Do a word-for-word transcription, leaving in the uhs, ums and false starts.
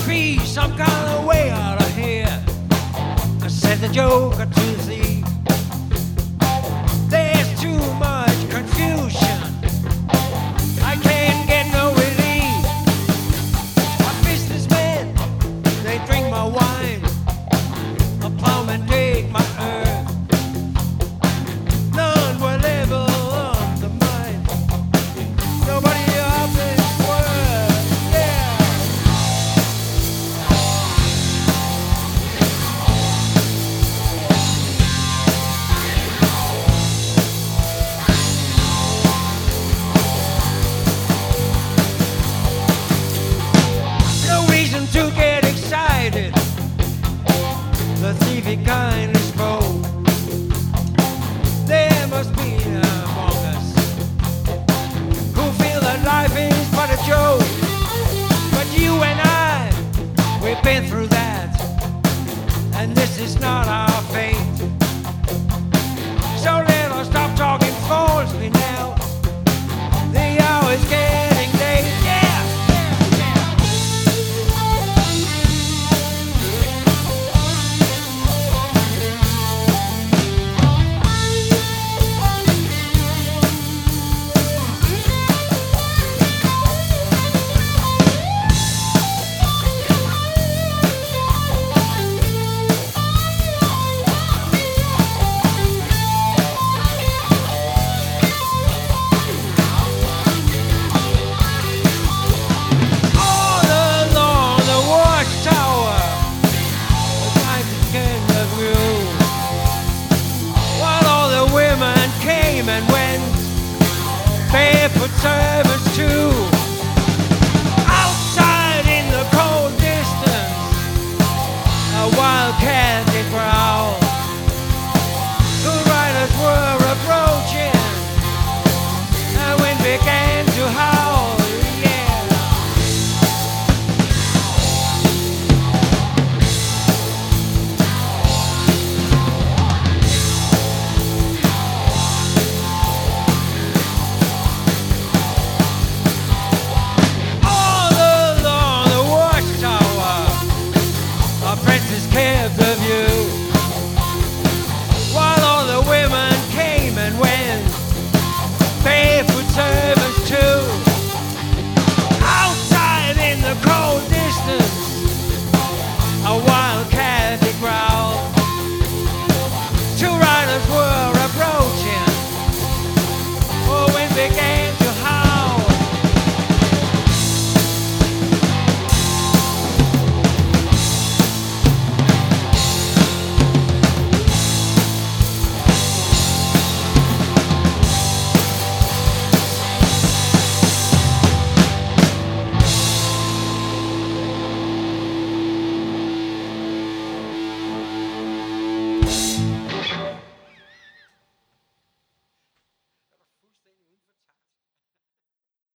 be some kind of way out of here, I said the Joker to thee. There's too much confusion, I can't get no relief. A businessman, they drink my wine, a plowman dig my earth. None will ever undermine nobody of this world, yeah. No reason to get excited, the thievy kind is bold. There must be among us who feel that life is but a joke. But you and I, we've been through that, and this is not our